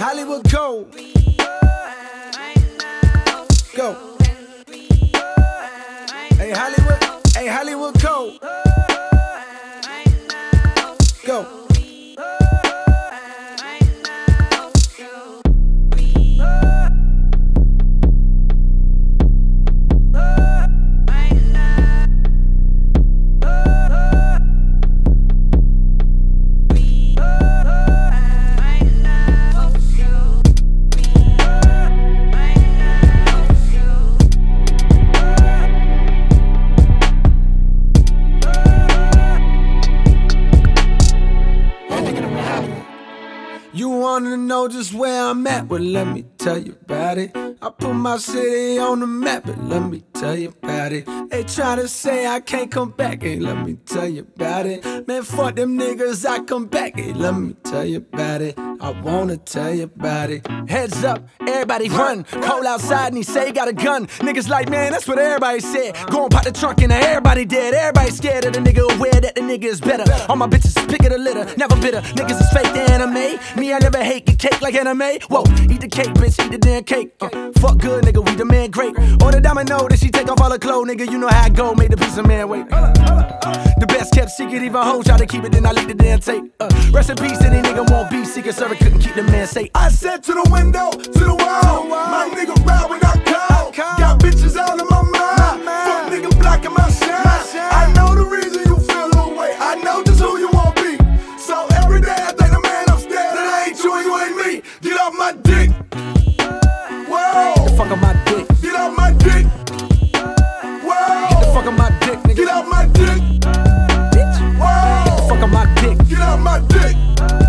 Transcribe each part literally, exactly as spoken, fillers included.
Hollywood Code. Go. Hey Hollywood, hey Hollywood Code. Go. You wanna know just where I'm at? Well, let me tell you about it. I put my city on the map, but let me tell you about it. They try to say I can't come back, hey, let me tell you about it. Man, fuck them niggas, I come back, hey, let me tell you about it. I wanna tell you about it. Heads up, everybody run. Cole outside and he say he got a gun. Niggas like, man, that's what everybody said. Go and pop the trunk and everybody dead. Everybody scared of the nigga, aware that the nigga is better. All my bitches pick of the litter, never bitter. Niggas is fake the anime. Me, I never hate get cake like anime. Whoa, eat the cake, bitch, eat the damn cake. Uh, fuck good, nigga, we the man great. Or the domino that she take off all her clothes, nigga. You know how I go, made the piece of man wait. Uh, uh, the best kept secret, even hoes try to keep it, then I leak the damn tape. Uh, rest in peace, any nigga won't be secret service, couldn't keep the man safe. I said to the window, to the wall, my nigga ride when I call. Got bitches all in my mind, fuck nigga blocking my shine. I know the reason you feel the way, I know just who you want be. So every day I think the man upstairs, that ain't you and you ain't me. Get off my dick. Whoa. Get the fuck off my dick. Get off my dick. Whoa. Get the fuck off my dick, nigga. Get off my dick. Bitch. Whoa. Get the fuck off my dick. Get off my dick.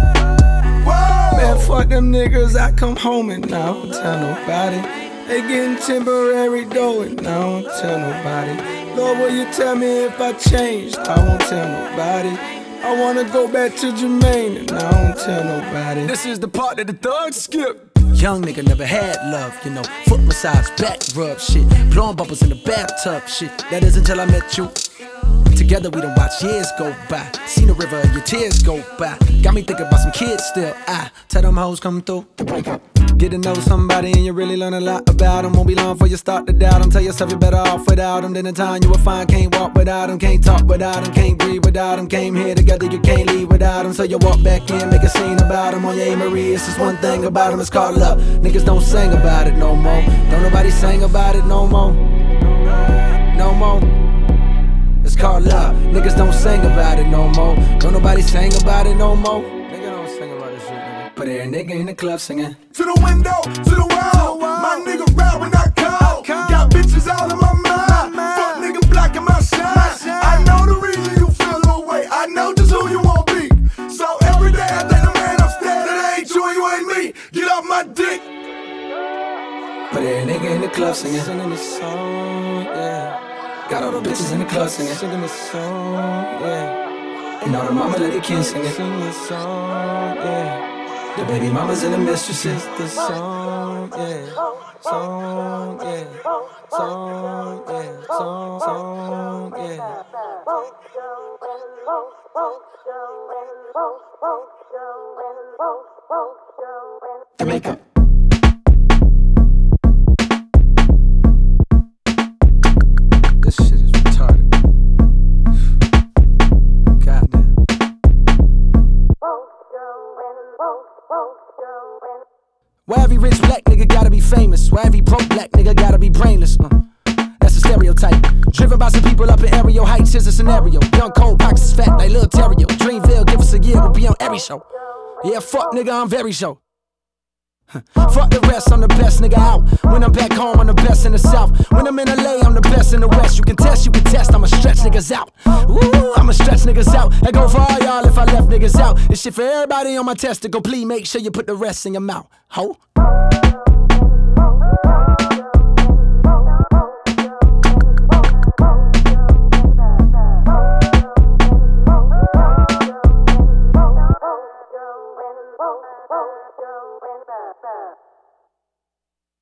Whoa. Man, fuck them niggas, I come home and I don't tell nobody. They getting temporary dough and I don't tell nobody. Lord, will you tell me if I changed? I won't tell nobody. I wanna go back to Jermaine and I don't tell nobody. This is the part that the thugs skip. Young nigga never had love, you know. Foot massage, back rub shit. Blowing bubbles in the bathtub shit. That is until I met you. Together we done watch years go by. Seen the river, your tears go by. Got me thinking about some kids still. I tell them hoes come through. Get to know somebody and you really learn a lot about them. Won't be long before you start to doubt them. Tell yourself you're better off without them. Then in time you will find can't walk without them. Can't talk without them, can't breathe without them. Came here together, you can't leave without them. So you walk back in, make a scene about them. On your A. Marie, it's just one thing about them, it's called love. Niggas don't sing about it no more. Don't nobody sing about it no more. No more. It's called love. Niggas don't sing about it no more. Don't nobody sing about it no more. Nigga don't sing about this shit, nigga. But every nigga in the club singing. To the window, to the wall, my nigga ride when I call. Got bitches all in my mind, fuck nigga blocking my shine. I know the reason you feel the way, I know just who you want be. So every day I think the man upstairs, that ain't you and you ain't me. Get off my dick. But every nigga in the club singing. Singing the song, yeah. Got all the bitches in the club singing. Singing the song, yeah. And all the mama let the kids singing. Sing the song, yeah. The baby mamas and the mistresses. The song, yeah. Song, yeah. Song, yeah. Song, song, yeah. Jamaica. This shit is retarded. Goddamn. Why every rich black nigga gotta be famous? Why every broke black nigga gotta be brainless? Uh, that's a stereotype. Driven by some people up in aerial heights, here's a scenario. Young cold, pockets is fat like Lil Terrio. Dreamville, give us a year, we'll be on every show. Yeah, fuck nigga, I'm very show. Fuck the rest, I'm the best nigga out. When I'm back home, I'm the best in the South. When I'm in L A, I'm the best in the West. You can test, you can test, I'ma stretch niggas out. Woo, I'ma stretch niggas out. I go for all y'all if I left niggas out. This shit for everybody on my testicle. Please make sure you put the rest in your mouth, ho.